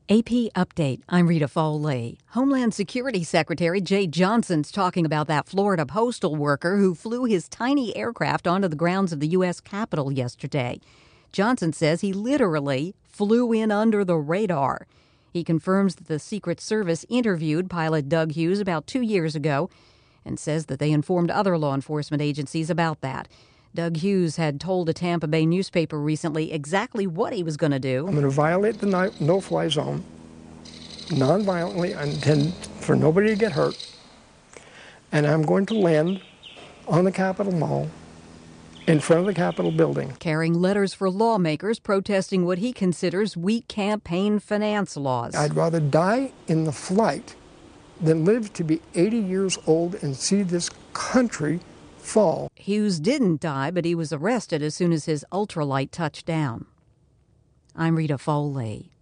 AP Update. I'm Rita Foley. Homeland Security Secretary Jay Johnson's talking about that Florida postal worker who flew his tiny aircraft onto the grounds of the U.S. Capitol yesterday. Johnson says he literally flew in under the radar. He confirms that the Secret Service interviewed pilot Doug Hughes about 2 years ago and says that they informed other law enforcement agencies about that. Doug Hughes had told a Tampa Bay newspaper recently exactly what he was going to do. I'm going to violate the no-fly zone non-violently. I intend for nobody to get hurt. And I'm going to land on the Capitol Mall in front of the Capitol building. Carrying letters for lawmakers protesting what he considers weak campaign finance laws. I'd rather die in the flight than live to be 80 years old and see this country fall. Hughes didn't die, but he was arrested as soon as his ultralight touched down. I'm Rita Foley.